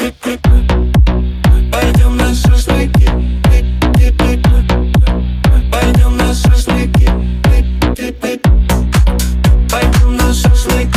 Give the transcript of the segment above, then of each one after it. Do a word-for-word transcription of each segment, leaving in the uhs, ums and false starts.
Пойдем на шашлыки. Пойдем на шашлыки. Пойдем на шашлыки.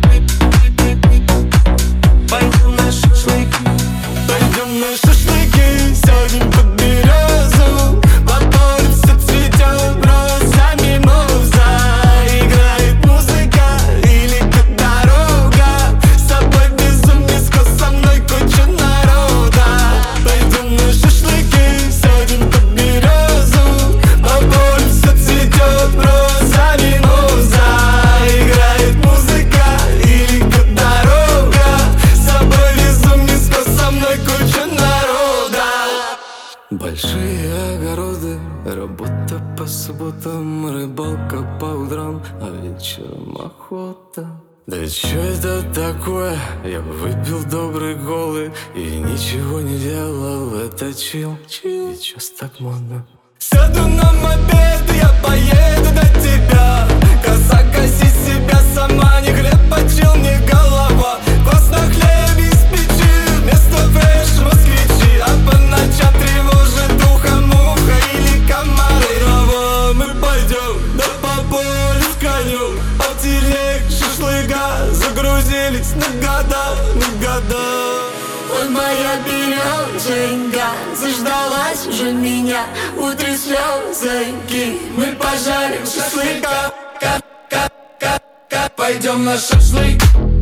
Пойдем на шашлыки. Пойдем на шашлыки. Сядем под березу. Во дворе все цветет розами муза. Играет музыка или как дорога. С собой везу миску, со мной куча народа. Пойдем на шашлыки. Сядем под березу. Во дворе все цветет розами муза. Играет музыка или как дорога. С собой везу миску, со мной куча народа. Большие огороды, работа по субботам, рыбалка по утрам, а вечером охота. Да чё это такое? Я выпил добрый голы и ничего не делал. Это чил, чил, сейчас так модно. Сяду на мопед, я поеду до тебя. Коса, коси себя сама, не хлеб почил, не голова. Вкусно хлеб из печи, вместо фреш москвичи. А по ночам тревожит ухо муха или комары. Трава, мы пойдем, да по полю с конем. А в телег шашлыка загрузились на года, на года. Ой, моя березонька заждалась уже меня. Утри слезоньки, мы пожарим шашлыка. Пойдем на шашлык.